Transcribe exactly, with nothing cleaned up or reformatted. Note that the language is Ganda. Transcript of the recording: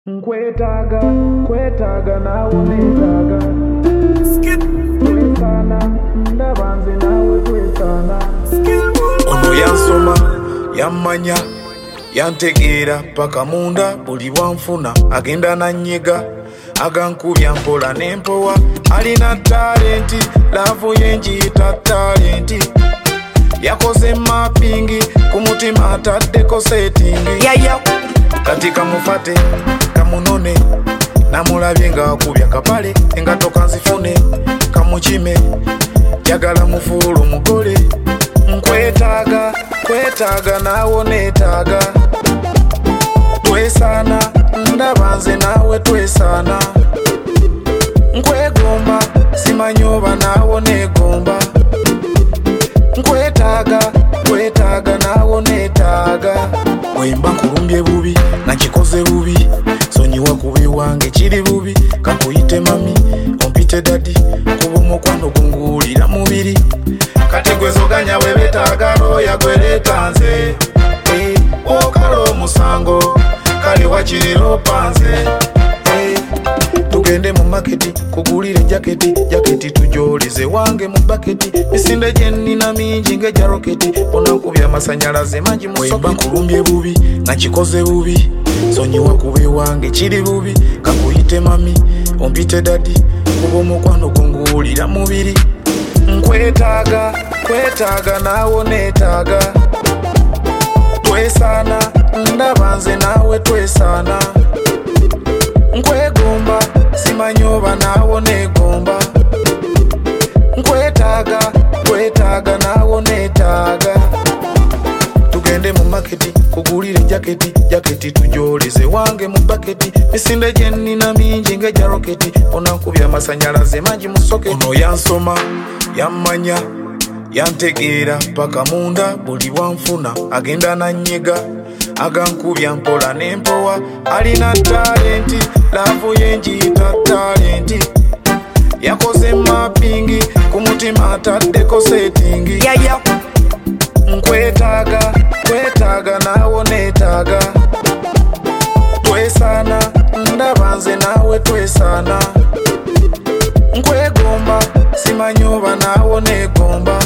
Nkwetaga, kwetaga nawe netaga Twesana, ndabanze nawe twesana Ono yansoma, yammanya, yantegeera paka munda buli bwanfuna agenda nanyega agankubya mpola n'empowa alina talenti laavu yenjiyita talenti yakoze mappingi ku mutima ataddeko settingi yayo kati kamufate kamunone namulabye nga akubya kapale engato kanzifune kamukime jagala mufuulu mugole nkwetaaga kwetaaga naawe neetaaga twesana ndaba nze naawe twesana nkwegomba simanyi oba naawe neegomba nkwetaaga kwetaaga naawe neetaaga wemba nkulumbye bubi nakikoze bubi sonyiwa kubi wange kiri bubi kakuyite mami ompite dadi kuba omukwano gunguwulira mubiri kati gwezoganya webetaaga looya gwereeta nze hey, okala omusango kale wakirira opanze hey, tugende mu maketi kugulire jaketi jaketi tujolize wange mu baketi misinde gyenina mingi ng'egya roketi onankubya amasanyalaze mangi muswemba nkulumbye bubi nakikoze bubi sonyiwa kubi wange kiri bubi kakuyite mami ompite dadi kuba omukwano gunguwulira mubiri nkwetaaga kwetaaga naawe neetaaga twesana ndaba nze naawe twesana nkwegomba simanyi oba naawe neegomba nkwetaaga kwetaaga naawe neetaaga tugende mu maketi kugulire jaketi jaketi tujolize wange mu baketi misinde gyenina mingi ng'egya roketi onankubya amasanyalaze mangi mu soketi ono yansoma yammanya yantegeera paka munda buli bwanfuna agenda nanyega agankubya mpola n'empowa alina talenti laavu yenjiyita talenti yakoze mappingi ku mutima ataddeko settingi yayo nkwetaaga kwetaaga naawe neetaaga twesana ndaba nze naawe twesana nkwegomba simanyi oba naawe neegomba